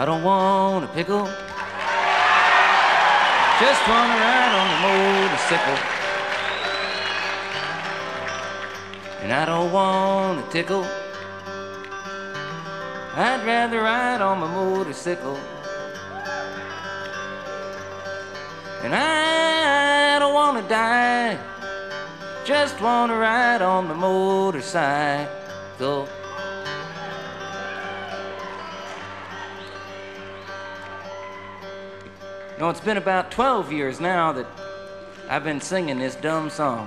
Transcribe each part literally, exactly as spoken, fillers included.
I don't want a pickle. Just wanna ride on the motorcycle. And I don't want a tickle. I'd rather ride on my motorcycle. And I don't wanna die. Just wanna ride on my motorcycle. You know, it's been about twelve years now that I've been singing this dumb song.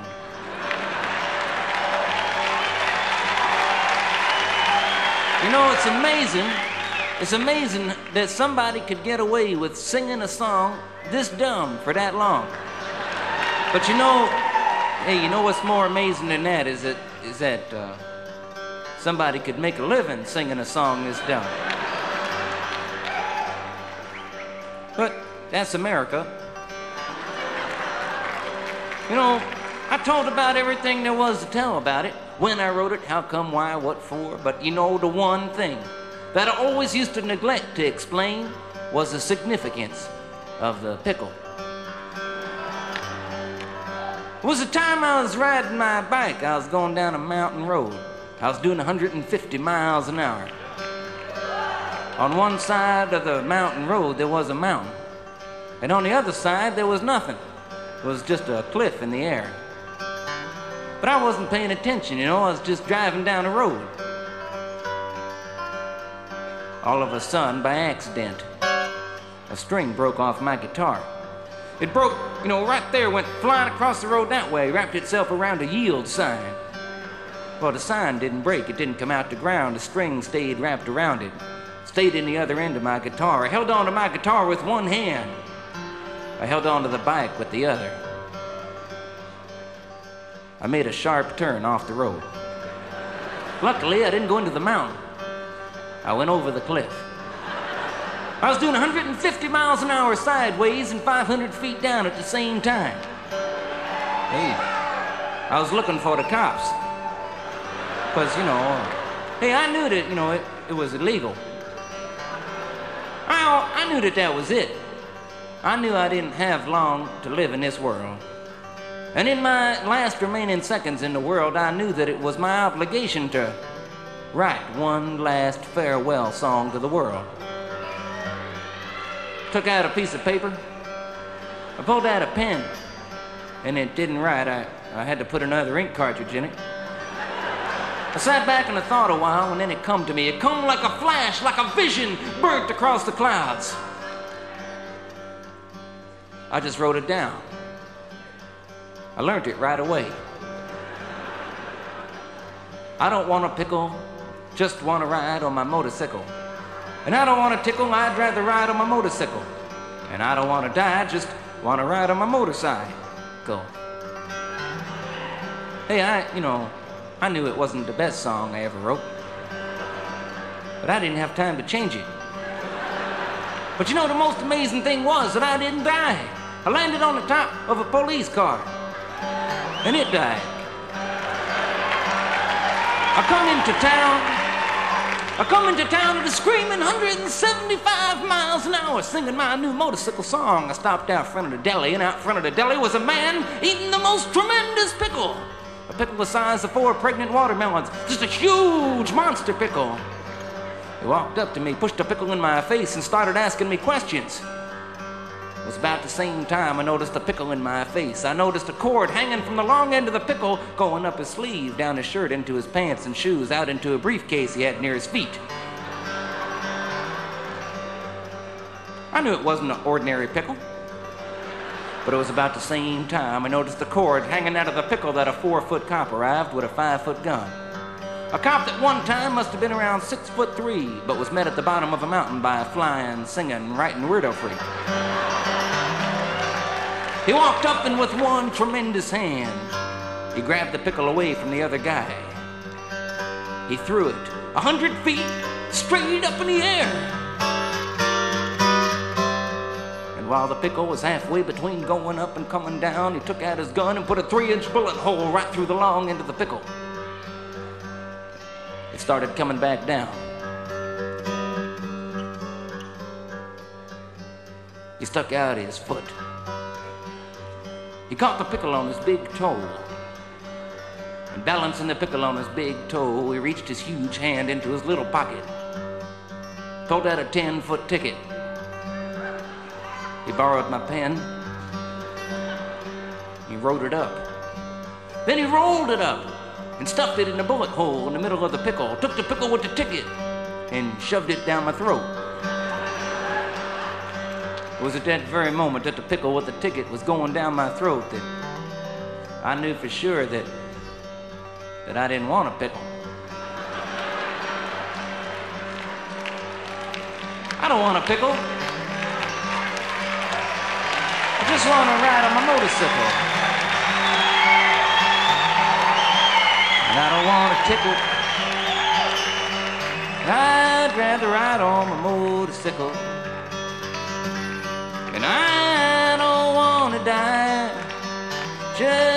You know, it's amazing, it's amazing that somebody could get away with singing a song this dumb for that long. But you know, hey, you know what's more amazing than that is that, is that uh, somebody could make a living singing a song this dumb. But that's America. You know, I told about everything there was to tell about it. When I wrote it, how come, why, what for. But you know, the one thing that I always used to neglect to explain was the significance of the pickle. It was the time I was riding my bike. I was going down a mountain road. I was doing one hundred fifty miles an hour. On one side of the mountain road, there was a mountain. And on the other side, there was nothing. It was just a cliff in the air. But I wasn't paying attention, you know, I was just driving down the road. All of a sudden, by accident, a string broke off my guitar. It broke, you know, right there, went flying across the road that way, wrapped itself around a yield sign. Well, the sign didn't break, it didn't come out the ground, the string stayed wrapped around it. Stayed in the other end of my guitar. I held on to my guitar with one hand. I held on to the bike with the other. I made a sharp turn off the road. Luckily, I didn't go into the mountain. I went over the cliff. I was doing one hundred fifty miles an hour sideways and five hundred feet down at the same time. Hey, I was looking for the cops. Because, you know, hey, I knew that, you know, it, it was illegal. I, I knew that that was it. I knew I didn't have long to live in this world. And in my last remaining seconds in the world, I knew that it was my obligation to write one last farewell song to the world. Took out a piece of paper. I pulled out a pen, and it didn't write. I, I had to put another ink cartridge in it. I sat back and I thought a while, and then it come to me. It come like a flash, like a vision, burnt across the clouds. I just wrote it down. I learned it right away. I don't want a pickle, just want to ride on my motorcycle. And I don't want a tickle, I'd rather ride on my motorcycle. And I don't want to die, just want to ride on my motorcycle. Hey, I, you know, I knew it wasn't the best song I ever wrote. But I didn't have time to change it. But you know, the most amazing thing was that I didn't die. I landed on the top of a police car. And it died. I come into town, I come into town at a screaming one hundred seventy-five miles an hour, singing my new motorcycle song. I stopped out front of the deli, and out front of the deli was a man eating the most tremendous pickle. A pickle the size of four pregnant watermelons, just a huge monster pickle. He walked up to me, pushed a pickle in my face, and started asking me questions. It was about the same time I noticed a pickle in my face. I noticed a cord hanging from the long end of the pickle, going up his sleeve, down his shirt, into his pants and shoes, out into a briefcase he had near his feet. I knew it wasn't an ordinary pickle. But it was about the same time I noticed the cord hanging out of the pickle that a four-foot cop arrived with a five-foot gun. A cop that one time must have been around six foot three, but was met at the bottom of a mountain by a flying, singing, writing weirdo freak. He walked up and with one tremendous hand, he grabbed the pickle away from the other guy. He threw it a hundred feet straight up in the air. And while the pickle was halfway between going up and coming down, he took out his gun and put a three-inch bullet hole right through the long end of the pickle. It started coming back down. stuck out his foot. He caught the pickle on his big toe. And balancing the pickle on his big toe, he reached his huge hand into his little pocket, pulled out a ten-foot ticket. He borrowed my pen. He wrote it up. Then he rolled it up and stuffed it in a bullet hole in the middle of the pickle, took the pickle with the ticket and shoved it down my throat. It was at that very moment that the pickle with the ticket was going down my throat that I knew for sure that, that I didn't want a pickle. I don't want a pickle. I just want to ride on my motorcycle. And I don't want a tickle. I'd rather ride on my motorcycle. And I don't want to die just